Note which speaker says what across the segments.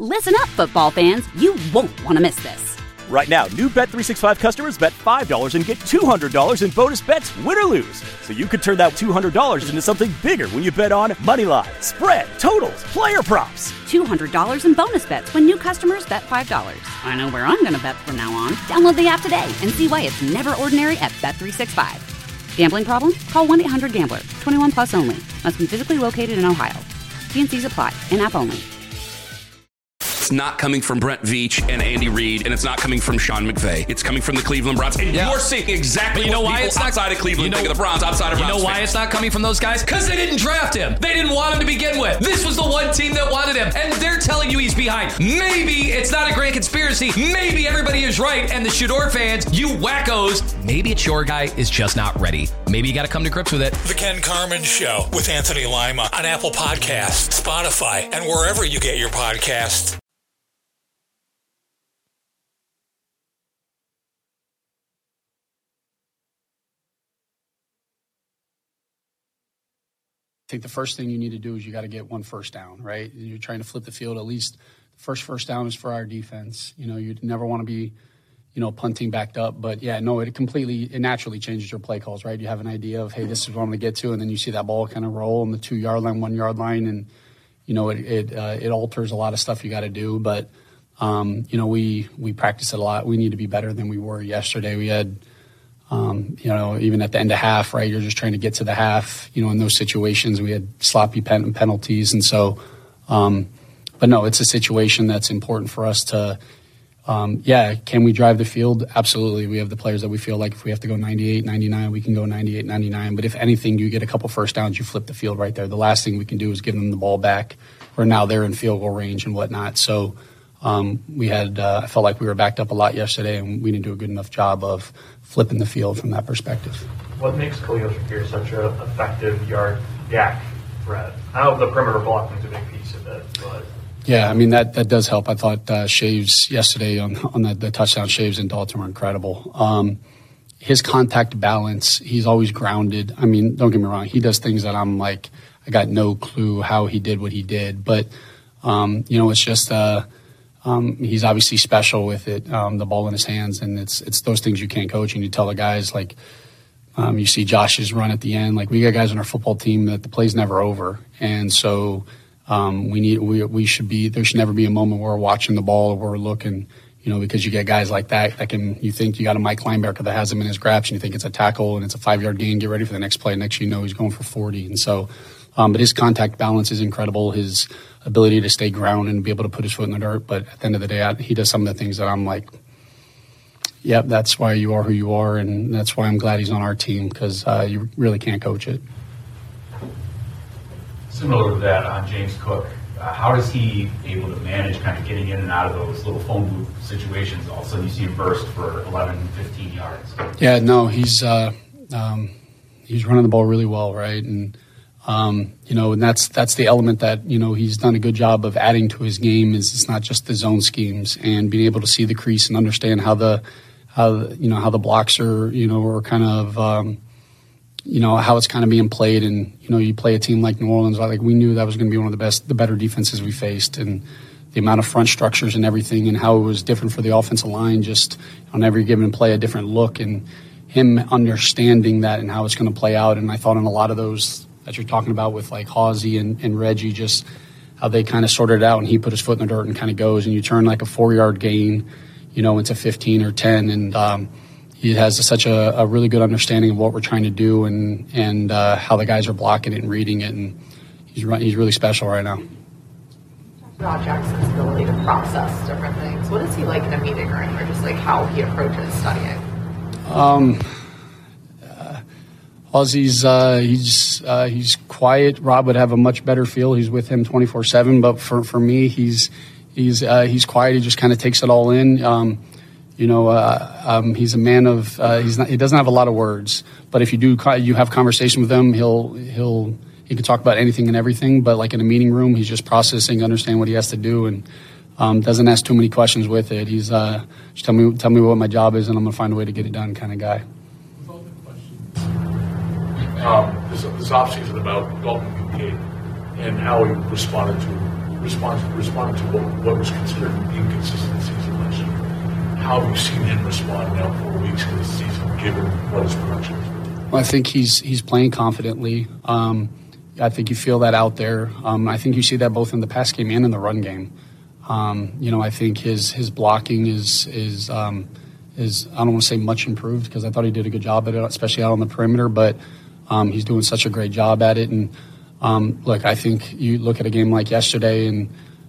Speaker 1: Listen up, football fans. You won't want to miss this.
Speaker 2: Right now, new Bet365 customers bet $5 and get $200 in bonus bets, win or lose. So you could turn that $200 into something bigger when you bet on money line, spread, totals, player props.
Speaker 1: $200 in bonus bets when new customers bet $5. I know where I'm going to bet from now on. Download the app today and see why it's never ordinary at Bet365. Gambling problem? Call 1-800-GAMBLER. 21 plus only. Must be physically located in Ohio. T&Cs apply. In-app only.
Speaker 3: It's not coming from Brent Veach and Andy Reid, and it's not coming from Sean McVay. It's coming from the Cleveland Browns. And you're seeing exactly what people outside of Cleveland think of the Browns, outside of Browns.
Speaker 4: You know why it's not coming from those guys? Because they didn't draft him. They didn't want him to begin with. This was the one team that wanted him, and they're telling you he's behind. Maybe it's not a grand conspiracy. Maybe everybody is right, and the Shador fans, you wackos, maybe it's your guy is just not ready. Maybe you got to come to grips with it.
Speaker 5: The Ken Carman Show with Anthony Lima on Apple Podcasts, Spotify, and wherever you get your podcasts.
Speaker 6: I think the first thing you need to do is you got to get one first down, right? You're trying to flip the field. At least the first down is for our defense. You know, you'd never want to be, punting backed up. But, yeah, no, it naturally changes your play calls, right? You have an idea of, hey, this is what I'm going to get to, and then you see that ball kind of roll on the 2-yard line, 1-yard line, and, it alters a lot of stuff you got to do. But, we practice it a lot. We need to be better than we were yesterday. We had – even at the end of half, right, you're just trying to get to the half, in those situations. We had sloppy penalties. And so, but no, it's a situation that's important for us to, can we drive the field? Absolutely. We have the players that we feel like if we have to go 98, 99, we can go 98, 99. But if anything, you get a couple first downs, you flip the field right there. The last thing we can do is give them the ball back, or now they're in field goal range and whatnot. So, I felt like we were backed up a lot yesterday, and we didn't do a good enough job of flipping the field from that perspective.
Speaker 7: What makes Khalil Shakir such an effective yard yak threat? I know the perimeter blocking is a big piece of it, but...
Speaker 6: Yeah, I mean, that does help. I thought Shaves yesterday on the touchdown, Shaves and Dalton were incredible. His contact balance, he's always grounded. I mean, don't get me wrong, he does things that I'm like, I got no clue how he did what he did. But, it's just... he's obviously special with it, the ball in his hands, and it's those things you can't coach. And you tell the guys, like, you see Josh's run at the end. Like, we got guys on our football team that the play's never over, and so there should never be a moment where we're watching the ball or we're looking, because you get guys like that you think you got a Mike linebacker that has him in his grasp, and you think it's a tackle and it's a 5-yard gain. Get ready for the next play. Next he's going for 40, and so. But his contact balance is incredible. His ability to stay grounded and be able to put his foot in the dirt. But at the end of the day, he does some of the things that I'm like, yep, that's why you are who you are, and that's why I'm glad he's on our team, because you really can't coach it.
Speaker 8: Similar to that on James Cook, how is he able to manage kind of getting in and out of those little phone booth situations? All of a sudden you see him burst for 11, 15 yards.
Speaker 6: Yeah, no, he's running the ball really well, right? And and that's the element that, he's done a good job of adding to his game. Is it's not just the zone schemes and being able to see the crease and understand how the blocks are, or kind of, how it's kind of being played. And, you play a team like New Orleans, like we knew that was going to be one of the better defenses we faced, and the amount of front structures and everything and how it was different for the offensive line, just on every given play, a different look, and him understanding that and how it's going to play out. And I thought in a lot of those that you're talking about with like Hawsey and Reggie, just how they kind of sorted it out, and he put his foot in the dirt and kind of goes, and you turn like a 4-yard gain, into 15 or 10. And he has such a really good understanding of what we're trying to do and how the guys are blocking it and reading it. And he's really special right now.
Speaker 9: About Jackson's ability to process different things. What is he like in a meeting room, or just like how he approaches studying?
Speaker 6: Hawsey's he's quiet. Rob would have a much better feel. He's with him 24/7. But for me, he's quiet. He just kind of takes it all in. He's a man of he doesn't have a lot of words. But if you have conversation with him, he can talk about anything and everything. But like in a meeting room, he's just processing, understand what he has to do, and doesn't ask too many questions with it. He's just tell me what my job is, and I'm gonna find a way to get it done kind of guy.
Speaker 10: This offseason about Dalton Kincaid and how he responded to responding to what was considered an inconsistent season last year. How have you seen him respond now 4 weeks into the season, given what his production is?
Speaker 6: Well, I think he's playing confidently. I think you feel that out there. I think you see that both in the pass game and in the run game. I think his blocking is I don't want to say much improved, because I thought he did a good job at it, especially out on the perimeter, but he's doing such a great job at it. And look, I think you look at a game like yesterday and,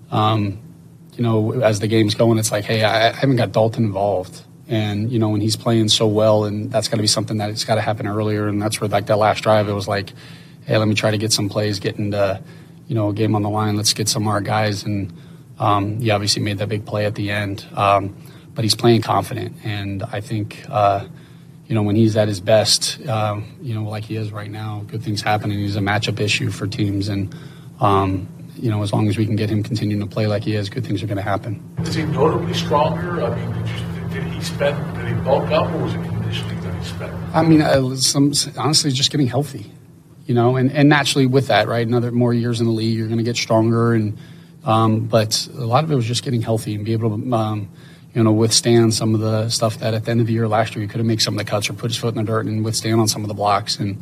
Speaker 6: as the game's going, it's like, hey, I haven't got Dalton involved. And, when he's playing so well, and that's got to be something that it's got to happen earlier. And that's where, like, that last drive, it was like, hey, let me try to get some plays, get into, a game on the line. Let's get some of our guys. And he obviously made that big play at the end. But he's playing confident. And I think, when he's at his best, like he is right now, good things happen, and he's a matchup issue for teams. And, as long as we can get him continuing to play like he is, good things are going to happen.
Speaker 10: Is he notably stronger? I mean, did he bulk up, or was it conditioning that he spent?
Speaker 6: I mean, honestly, just getting healthy, and naturally with that, right? More years in the league, you're going to get stronger. And, but a lot of it was just getting healthy and be able to, withstand some of the stuff that at the end of the year last year, he could have made some of the cuts or put his foot in the dirt and withstand on some of the blocks. And,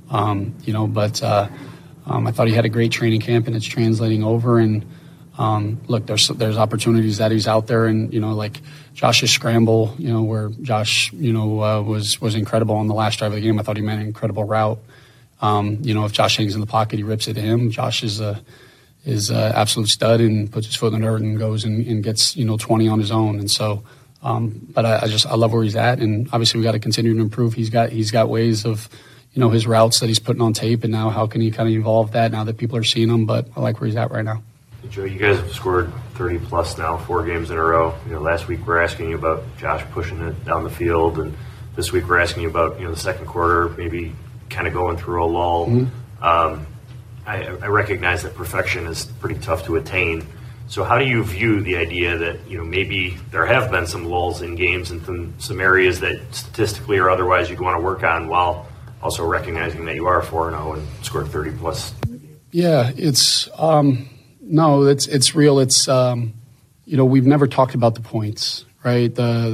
Speaker 6: I thought he had a great training camp, and it's translating over. And, look, there's opportunities that he's out there, and, like Josh's scramble, where Josh, was incredible on the last drive of the game. I thought he made an incredible route. If Josh hangs in the pocket, he rips it to him. Josh is a absolute stud and puts his foot in the dirt and goes and gets 20 on his own. And so, but I love where he's at, and obviously we got to continue to improve. He's got ways of his routes that he's putting on tape, and now how can he kind of evolve that now that people are seeing him? But I like where he's at right now.
Speaker 11: Joe, you guys have scored 30 plus now, 4 games in a row. Last week we're asking you about Josh pushing it down the field, and this week we're asking you about the second quarter maybe kind of going through a lull. Mm-hmm. I recognize that perfection is pretty tough to attain. So how do you view the idea that, maybe there have been some lulls in games and some areas that statistically or otherwise you'd want to work on, while also recognizing that you are 4-0 and scored 30 plus?
Speaker 6: Yeah, it's no, it's real. It's we've never talked about the points, right?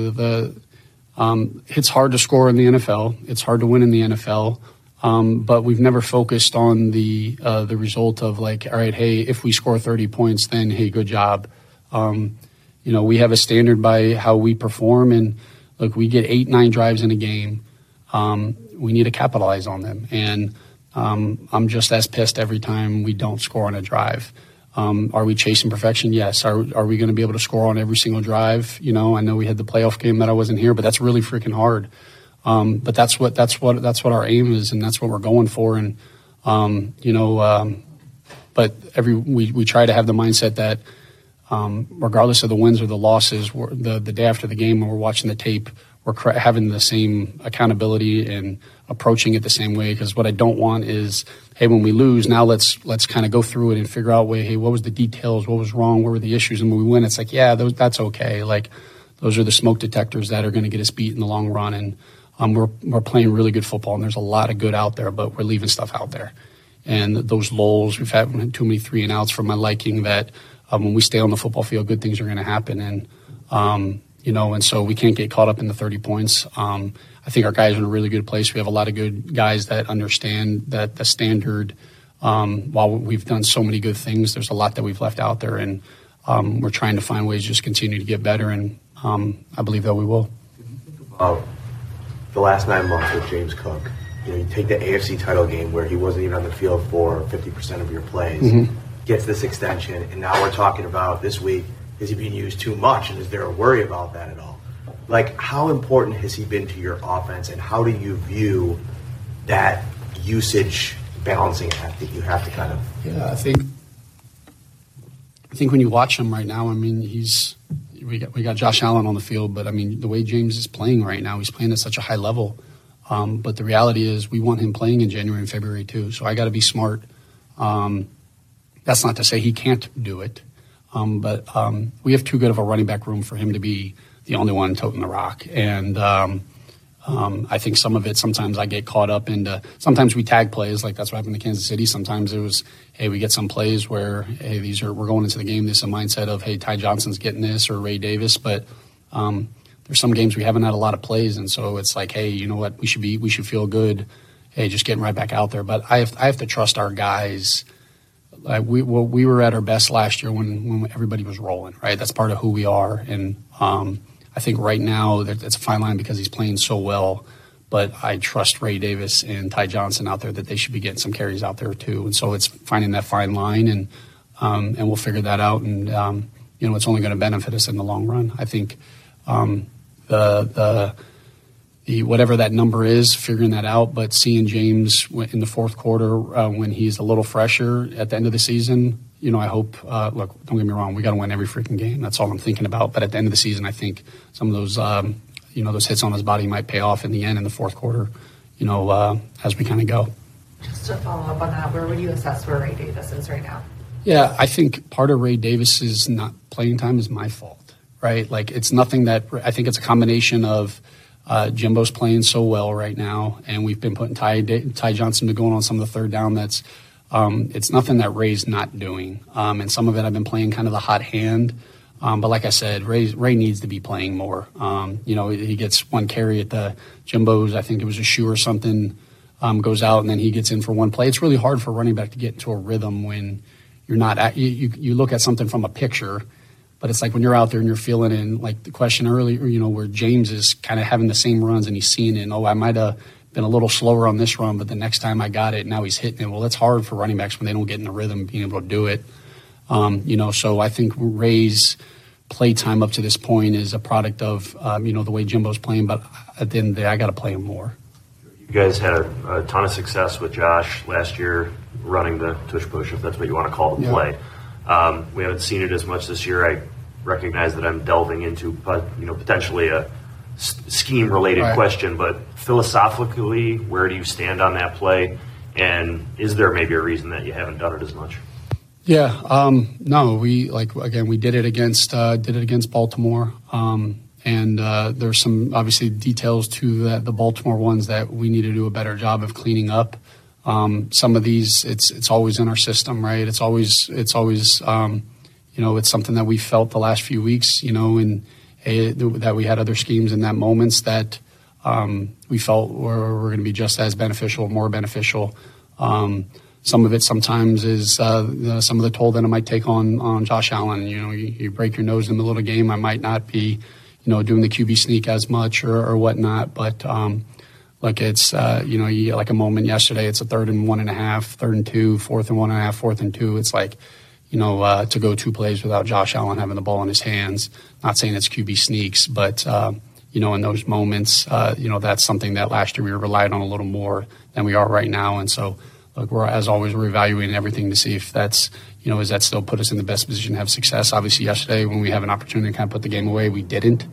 Speaker 6: It's hard to score in the NFL. It's hard to win in the NFL. But we've never focused on the result of, like, all right, hey, if we score 30 points, then, hey, good job. We have a standard by how we perform, and look, we get 8-9 drives in a game. We need to capitalize on them. And I'm just as pissed every time we don't score on a drive. Are we chasing perfection? Yes. Are we going to be able to score on every single drive? I know we had the playoff game that I wasn't here, but that's really freaking hard. But that's what our aim is, and that's what we're going for. And but we try to have the mindset that regardless of the wins or the losses, the day after the game when we're watching the tape, we're having the same accountability and approaching it the same way. Because what I don't want is, hey, when we lose, now let's kind of go through it and figure out, hey, what was the details, what was wrong, what were the issues, and when we win, it's like, yeah, that's okay. Like, those are the smoke detectors that are going to get us beat in the long run. And we're playing really good football, and there's a lot of good out there, but we're leaving stuff out there. And those lulls, we've had too many 3-and-outs for my liking, that when we stay on the football field, good things are going to happen. And, and so we can't get caught up in the 30 points. I think our guys are in a really good place. We have a lot of good guys that understand that the standard, while we've done so many good things, there's a lot that we've left out there. And we're trying to find ways to just continue to get better. And I believe that we will.
Speaker 12: The last 9 months with James Cook, you take the AFC title game where he wasn't even on the field for 50% of your plays, mm-hmm. gets this extension, and now we're talking about this week, is he being used too much, and is there a worry about that at all? Like, how important has he been to your offense, and how do you view that usage balancing act that you have to kind of...
Speaker 6: Yeah, I think when you watch him right now, I mean, we got Josh Allen on the field, but I mean, the way James is playing right now, he's playing at such a high level. But the reality is we want him playing in January and February too. So I got to be smart. That's not to say he can't do it. But we have too good of a running back room for him to be the only one toting the rock. And I think some of it, sometimes I get caught up into, sometimes we tag plays, like that's what happened to Kansas City. Sometimes it was, hey, we get some plays where, hey, we're going into the game, this is a mindset of, hey, Ty Johnson's getting this or Ray Davis. But there's some games we haven't had a lot of plays. And so it's like, hey, you know what, we should feel good. Hey, just getting right back out there. But I have to trust our guys. We were at our best last year when everybody was rolling, right? That's part of who we are. And I think right now it's a fine line because he's playing so well. But I trust Ray Davis and Ty Johnson out there that they should be getting some carries out there too. And so it's finding that fine line, and we'll figure that out. And it's only going to benefit us in the long run. I think the whatever that number is, figuring that out, but seeing James in the fourth quarter when he's a little fresher at the end of the season, I hope, look, don't get me wrong, we got to win every freaking game. That's all I'm thinking about. But at the end of the season, I think some of those, those hits on his body might pay off in the end in the fourth quarter, as we kind of go.
Speaker 9: Just to follow up on that, where would you assess where Ray Davis is right now?
Speaker 6: Yeah, I think part of Ray Davis's not playing time is my fault, right? Like, it's nothing that, I think it's a combination of, Jimbo's playing so well right now, and we've been putting Ty Johnson to going on some of the third down. That's it's nothing that Ray's not doing, and some of it I've been playing kind of the hot hand. But like I said, Ray needs to be playing more. He gets one carry at the Jimbo's. I think it was a shoe or something. Goes out, and then he gets in for one play. It's really hard for a running back to get into a rhythm when you're not. You look at something from a picture. But it's like when you're out there and you're feeling it, and like the question earlier, where James is kind of having the same runs and he's seeing it. I might have been a little slower on this run, but the next time I got it, now he's hitting it. Well, that's hard for running backs when they don't get in the rhythm, being able to do it. So I think Ray's play time up to this point is a product of, the way Jimbo's playing. But at the end of the day, I got to play him more.
Speaker 11: You guys had a ton of success with Josh last year running the tush push, if that's what you want to call the play. We haven't seen it as much this year. I recognize that I'm delving into, potentially a scheme-related question, but philosophically, where do you stand on that play? And is there maybe a reason that you haven't done it as much?
Speaker 6: Yeah, no, we did it against Baltimore, and there's some obviously details to the Baltimore ones that we need to do a better job of cleaning up. Some of these, it's always in our system, right? It's always it's something that we felt the last few weeks, and that we had other schemes in that moments that we felt were going to be just as beneficial, more beneficial. Some of it sometimes is some of the toll that I might take on Josh Allen. You break your nose in the middle of the game, I might not be, doing the QB sneak as much or whatnot, but like it's, you get like a moment yesterday, it's a 3rd and 1.5, 3rd and 2, 4th and 1.5, 4th and 2. It's like, to go 2 plays without Josh Allen having the ball in his hands. Not saying it's QB sneaks, but, in those moments, that's something that last year we relied on a little more than we are right now. And so, look, as always, we're evaluating everything to see if that's, does that still put us in the best position to have success? Obviously, yesterday when we have an opportunity to kind of put the game away, we didn't.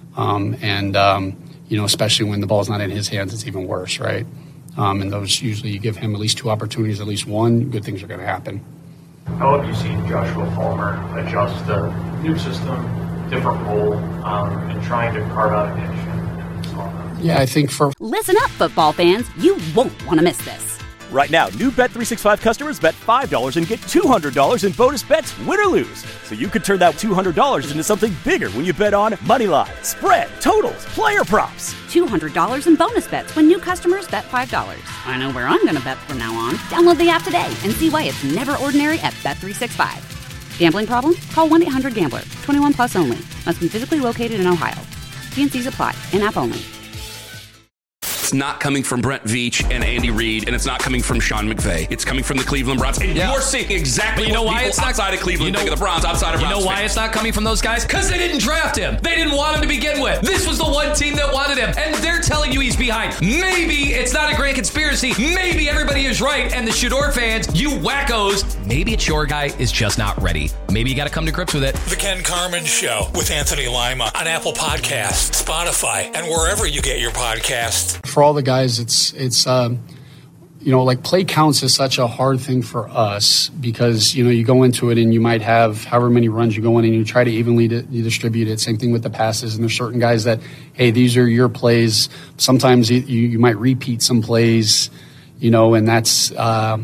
Speaker 6: Especially when the ball's not in his hands, it's even worse, right? And those usually you give him at least 2 opportunities, at least one, good things are going to happen.
Speaker 7: How have you seen Joshua Palmer adjust to new system, different role, and trying to carve out a niche?
Speaker 6: Yeah, I think
Speaker 1: Listen up, football fans. You won't want to miss this.
Speaker 2: Right now, new Bet365 customers bet $5 and get $200 in bonus bets, win or lose. So you could turn that $200 into something bigger when you bet on Moneyline, spread, totals, player props.
Speaker 1: $200 in bonus bets when new customers bet $5. I know where I'm going to bet from now on. Download the app today and see why it's never ordinary at Bet365. Gambling problem? Call 1-800-GAMBLER. 21 plus only. Must be physically located in Ohio. T&Cs apply. In-app only.
Speaker 3: It's not coming from Brent Veach and Andy Reid, and it's not coming from Sean McVay. It's coming from the Cleveland Browns. And you're seeing exactly what
Speaker 4: why
Speaker 3: people
Speaker 4: it's not,
Speaker 3: outside of Cleveland think of the Browns, outside of Browns.
Speaker 4: You know why
Speaker 3: fans.
Speaker 4: it's not coming from those guys? Because they didn't draft him. They didn't want him to begin with. This was the one team that wanted him, and they're telling you he's behind. Maybe it's not a grand conspiracy. Maybe everybody is right, and the Shador fans, you wackos, maybe it's your guy is just not ready. Maybe you got to come to grips with it.
Speaker 5: The Ken Carman Show with Anthony Lima on Apple Podcasts, Spotify, and wherever you get your podcasts.
Speaker 6: For all the guys, it's like play counts is such a hard thing for us because, you go into it and you might have however many runs you go in and you try to evenly distribute it. Same thing with the passes. And there's certain guys that, hey, these are your plays. Sometimes you might repeat some plays, and that's, I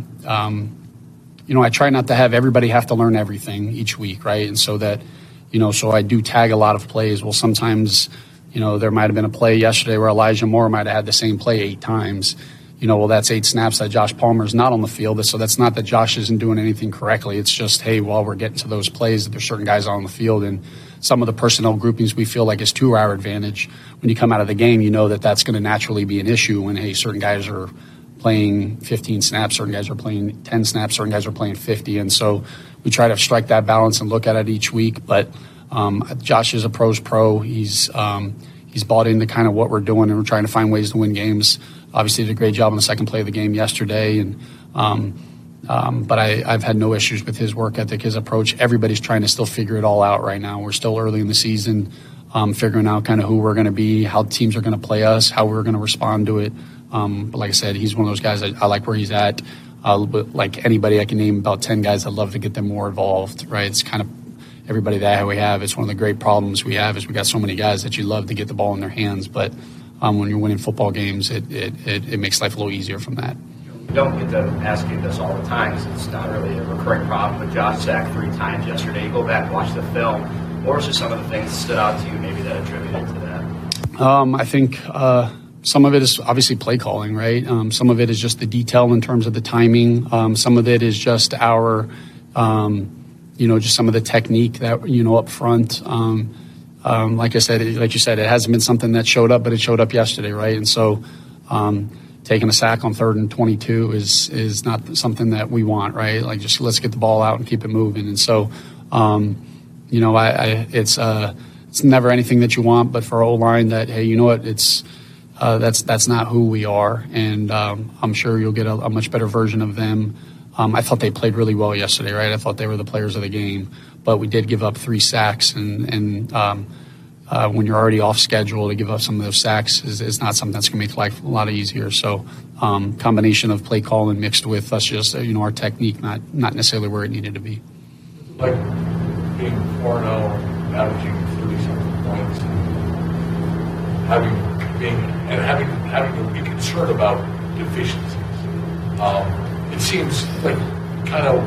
Speaker 6: try not to have everybody have to learn everything each week, right? And so that, so I do tag a lot of plays. Well, sometimes, there might have been a play yesterday where Elijah Moore might have had the same play 8 times. Well, that's 8 snaps that Josh Palmer's not on the field. So that's not that Josh isn't doing anything correctly. It's just, hey, while we're getting to those plays, that there's certain guys on the field and some of the personnel groupings we feel like is to our advantage. When you come out of the game, that's going to naturally be an issue when, hey, certain guys are playing 15 snaps, certain guys are playing 10 snaps, certain guys are playing 50. And so we try to strike that balance and look at it each week. But Josh is a pro's pro. He's bought into kind of what we're doing, and we're trying to find ways to win games. Obviously, did a great job on the second play of the game yesterday, but I've had no issues with his work ethic, his approach. Everybody's trying to still figure it all out right now. We're still early in the season, figuring out kind of who we're going to be, how teams are going to play us, how we're going to respond to it. But like I said, he's one of those guys I like where he's at. Like anybody, I can name about 10 guys I'd love to get them more involved, right? It's kind of everybody that we have. It's one of the great problems we have is we got so many guys that you love to get the ball in their hands, but when you're winning football games, it makes life a little easier from that.
Speaker 13: You don't get to ask you this all the time because it's not really a recurring problem, but Josh sacked 3 times yesterday. You go back and watch the film. What were just some of the things that stood out to you maybe that attributed to that?
Speaker 6: I think some of it is obviously play calling, right? Some of it is just the detail in terms of the timing. Some of it is just our, just some of the technique that, up front. Like I said, like you said, it hasn't been something that showed up, but it showed up yesterday, right? And so taking a sack on 3rd and 22 is not something that we want, right? Like just let's get the ball out and keep it moving. And so, it's never anything that you want, but for our O-line that, hey, you know what, it's that's not who we are. And I'm sure you'll get a much better version of them. I thought they played really well yesterday, right? I thought they were the players of the game. But we did give up 3 sacks, and when you're already off schedule, to give up some of those sacks is not something that's going to make life a lot easier. So combination of play calling mixed with us just, our technique, not necessarily where it needed to be.
Speaker 10: Like being 4-0, averaging 30-something points, having to be concerned about deficiencies. It seems like kind of,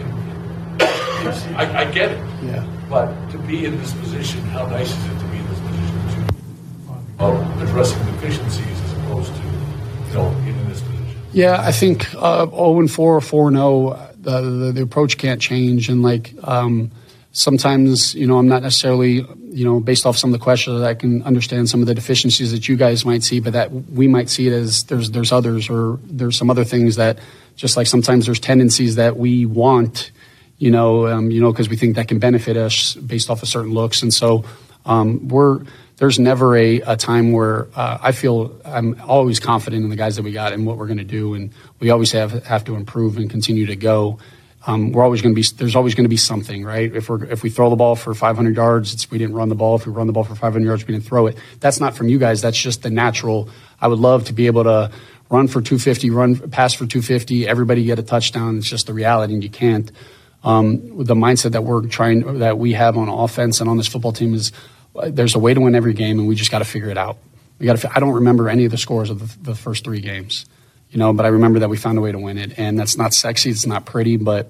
Speaker 10: I get it.
Speaker 6: Yeah.
Speaker 10: But to be in this position, how nice is it to be in this position of addressing deficiencies as opposed to, in this position?
Speaker 6: Yeah, I think 0-4 or 4-0, the approach can't change. And sometimes, I'm not necessarily, based off some of the questions, I can understand some of the deficiencies that you guys might see, but that we might see it as there's others, or there's some other things that, just like sometimes there's tendencies that we want, because we think that can benefit us based off of certain looks. And so there's never a time where I feel I'm always confident in the guys that we got and what we're going to do. And we always have to improve and continue to go. There's always going to be something, right? If we throw the ball for 500 yards, we didn't run the ball. If we run the ball for 500 yards, we didn't throw it. That's not from you guys. That's just the natural. I would love to be able to run for 250, pass for 250, everybody get a touchdown. It's just the reality, and you can't. With the mindset that we have on offense and on this football team is there's a way to win every game, and we just got to figure it out. I don't remember any of the scores of the first 3 games, but I remember that we found a way to win it, and that's not sexy, it's not pretty, but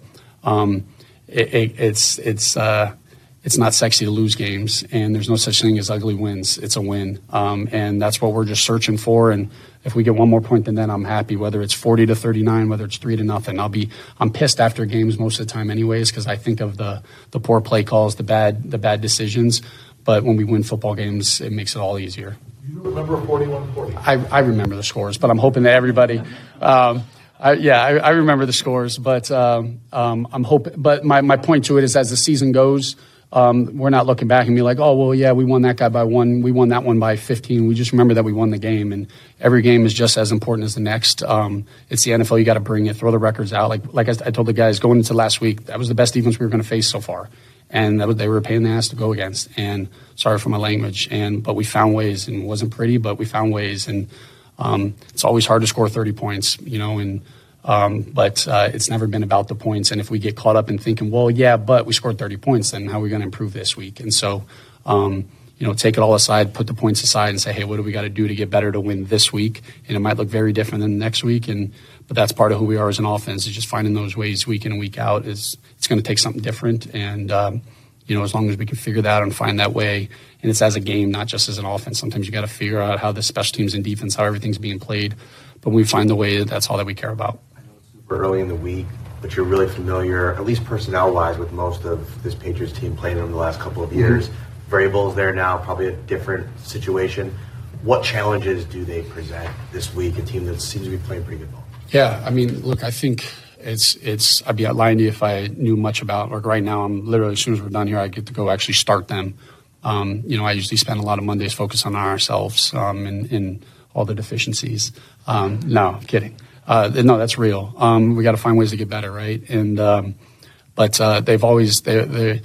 Speaker 6: it's not sexy to lose games, and there's no such thing as ugly wins. It's a win, and that's what we're just searching for. And if we get one more point than that, I'm happy. Whether it's 40-39, whether it's 3-0, I'm pissed after games most of the time, anyways, because I think of the poor play calls, the bad decisions. But when we win football games, it makes it all easier.
Speaker 10: You remember 41-40?
Speaker 6: I remember the scores, but I'm hoping that everybody. I remember the scores, but I'm hoping. But my point to it is, as the season goes, we're not looking back and be like, oh, well, yeah, we won that guy by 1. We won that one by 15. We just remember that we won the game, and every game is just as important as the next. It's the NFL. You got to bring it, throw the records out. Like I told the guys going into last week, that was the best defense we were going to face so far, and they were a pain in the ass to go against. And sorry for my language, but we found ways, and it wasn't pretty, but we found ways. And it's always hard to score 30 points, but it's never been about the points. And if we get caught up in thinking, well, yeah, but we scored 30 points, then how are we going to improve this week? And so, take it all aside, put the points aside and say, hey, what do we got to do to get better to win this week? And it might look very different than the next week. But that's part of who we are as an offense, is just finding those ways week in and week out. It's going to take something different. And, as long as we can figure that out and find that way, and it's as a game, not just as an offense. Sometimes you got to figure out how the special teams and defense, how everything's being played. But when we find the way, that's all that we care about.
Speaker 12: I know it's super early in the week, but you're really familiar, at least personnel-wise, with most of this Patriots team playing in the last couple of years. Vrabel's there now, probably a different situation. What challenges do they present this week, a team that seems to be playing pretty good ball?
Speaker 6: Yeah, I mean, look, I think it's I'd be lying to you if I knew much about, like right now, I'm literally, as soon as we're done here, I get to go actually start them. I usually spend a lot of Mondays focused on ourselves and all the deficiencies. No, kidding. No, that's real. We got to find ways to get better, right? And but they've always had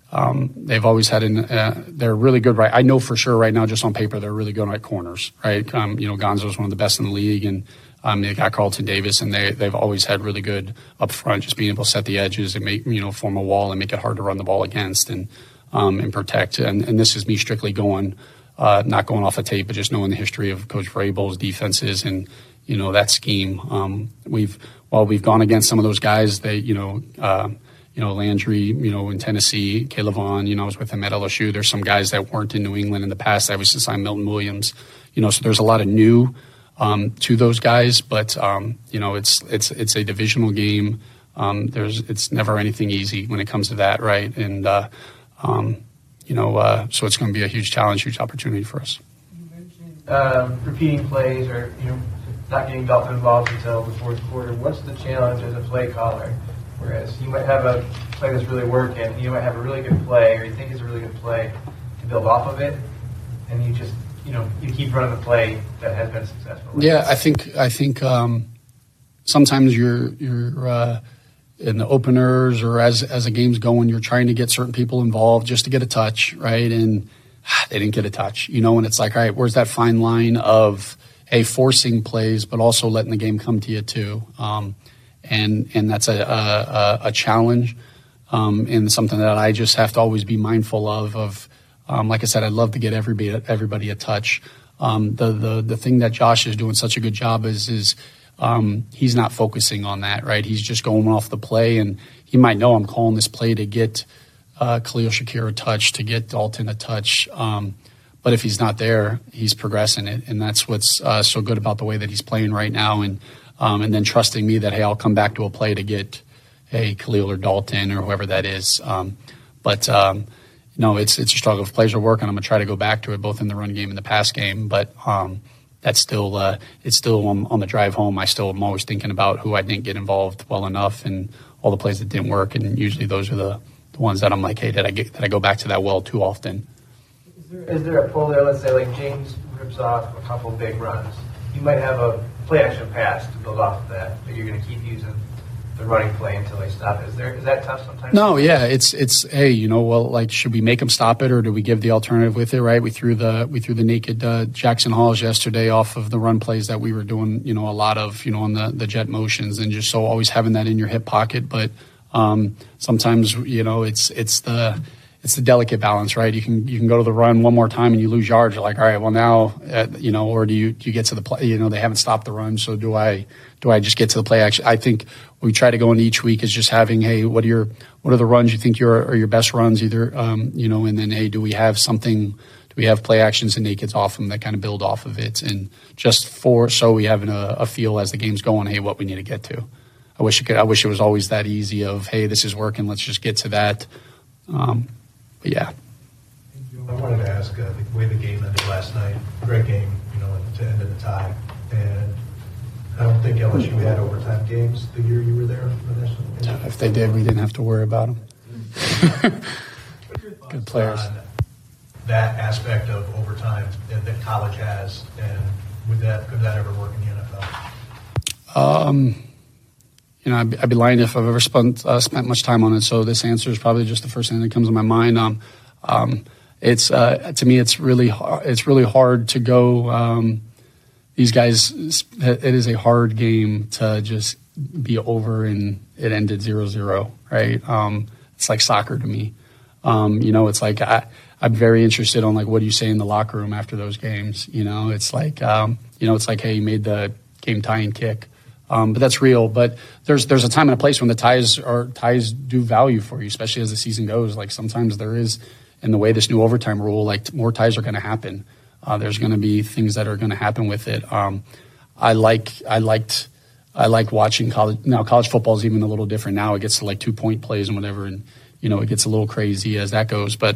Speaker 6: they're really good, right? I know for sure right now, just on paper, they're really good at corners, right? Gonzo's one of the best in the league, and they got Carlton Davis, and they've always had really good up front, just being able to set the edges and make form a wall and make it hard to run the ball against and protect. And this is me strictly going, not going off a tape, but just knowing the history of Coach Vrabel's defenses and that scheme. While we've gone against some of those guys, Landry, in Tennessee, Caleb Vaughn, I was with him at LSU. There's some guys that weren't in New England in the past. I was to sign Milton Williams, so there's a lot of new to those guys, but it's a divisional game. It's never anything easy when it comes to that, right? And so it's going to be a huge challenge, huge opportunity for us.
Speaker 14: You mentioned repeating plays or not getting Dalton involved until the fourth quarter. What's the challenge as a play caller? Whereas you might have a play that's really working, you might have a really good play, or you think it's a really good play to build off of it, and you just you keep running the play that has been successful.
Speaker 6: Yeah, I think sometimes you're in the openers or as a game's going, you're trying to get certain people involved just to get a touch, right? And they didn't get a touch, and it's like, all right, where's that fine line of forcing plays, but also letting the game come to you too. And that's a challenge, and something that I just have to always be mindful of. Like I said, I'd love to get everybody a touch. The thing that Josh is doing such a good job is he's not focusing on that, right? He's just going off the play, and he might know I'm calling this play to get Khalil Shakir a touch, to get Dalton a touch. But if he's not there, he's progressing it, and that's what's so good about the way that he's playing right now. And then trusting me that, hey, I'll come back to a play to get, Khalil or Dalton or whoever that is. It's a struggle. If plays are working, I'm going to try to go back to it, both in the run game and the pass game. But that's still it's still on the drive home. I still am always thinking about who I didn't get involved well enough and all the plays that didn't work. And usually those are the ones that I'm like, hey, did I go back to that well too often?
Speaker 14: Is there a pull there? Let's say like James rips off a couple big runs. You might have a play action pass to build off of that, but you're going to keep using the running play until they stop it. Is that tough sometimes?
Speaker 6: No, yeah, it's hey, should we make them stop it, or do we give the alternative with it? Right, we threw the naked Jackson Halls yesterday off of the run plays that we were doing, a lot of, on the jet motions, and just so always having that in your hip pocket. But sometimes, it's the delicate balance, right? You can go to the run one more time and you lose yards. You're like, all right, well now, or do you get to the play? They haven't stopped the run, so do I just get to the play action? I think we try to go into each week is just having, hey, what are the runs you think are your best runs? Either, and then, hey, do we have play actions and nakeds off them that kind of build off of it, and just so we have a feel as the game's going, hey, what we need to get to. I wish it was always that easy of, hey, this is working, let's just get to that. But yeah.
Speaker 15: I wanted to ask the way the game ended last night. Great game, to end in a tie. And I don't think LSU had overtime games the year you were there.
Speaker 6: If they did, we didn't have to worry about them. Good players.
Speaker 15: That aspect of overtime that college has, and could that ever work in the NFL?
Speaker 6: I'd be lying if I've ever spent much time on it. So this answer is probably just the first thing that comes to my mind. To me, it's really hard to go these guys, it is a hard game to just be over and it ended 0-0, right? It's like soccer to me. It's like I'm very interested on like what do you say in the locker room after those games. It's like it's like, hey, you made the game tying kick, but that's real. But there's a time and a place when the ties do value for you, especially as the season goes. Like sometimes there is, in the way this new overtime rule, like more ties are going to happen. There's going to be things that are going to happen with it. I like watching college. Now college football is even a little different. Now it gets to like 2-point plays and whatever, and it gets a little crazy as that goes. But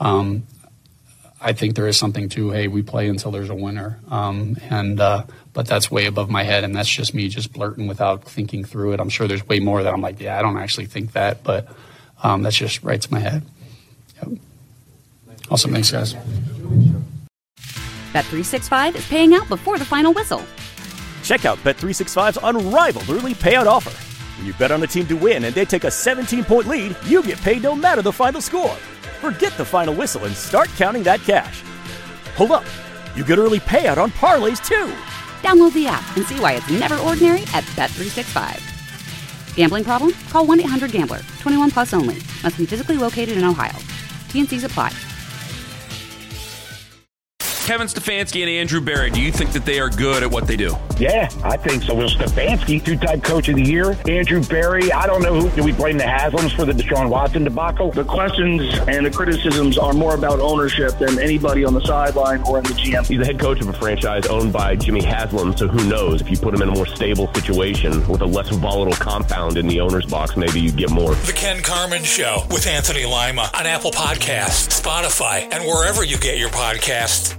Speaker 6: I think there is something to, hey, we play until there's a winner. But that's way above my head, and that's just me just blurting without thinking through it. I'm sure there's way more that I'm like, yeah, I don't actually think that, but that's just right to my head. Yep. Awesome, thanks, guys.
Speaker 1: Bet365 is paying out before the final whistle.
Speaker 2: Check out Bet365's unrivaled early payout offer. When you bet on a team to win and they take a 17-point lead, you get paid no matter the final score. Forget the final whistle and start counting that cash. Hold up. You get early payout on parlays, too.
Speaker 1: Download the app and see why it's never ordinary at Bet365. Gambling problem? Call 1-800-GAMBLER. 21 plus only. Must be physically located in Ohio. T&Cs apply.
Speaker 3: Kevin Stefanski and Andrew Berry, do you think that they are good at what they do?
Speaker 16: Yeah, I think so. Will Stefanski, two-time coach of the year. Andrew Berry, I don't know who. Do we blame the Haslams for the Deshaun Watson debacle?
Speaker 17: The questions and the criticisms are more about ownership than anybody on the sideline or in the GM.
Speaker 18: He's the head coach of a franchise owned by Jimmy Haslam, so who knows? If you put him in a more stable situation with a less volatile compound in the owner's box, maybe you get more.
Speaker 5: The Ken Carman Show with Anthony Lima on Apple Podcasts, Spotify, and wherever you get your podcasts.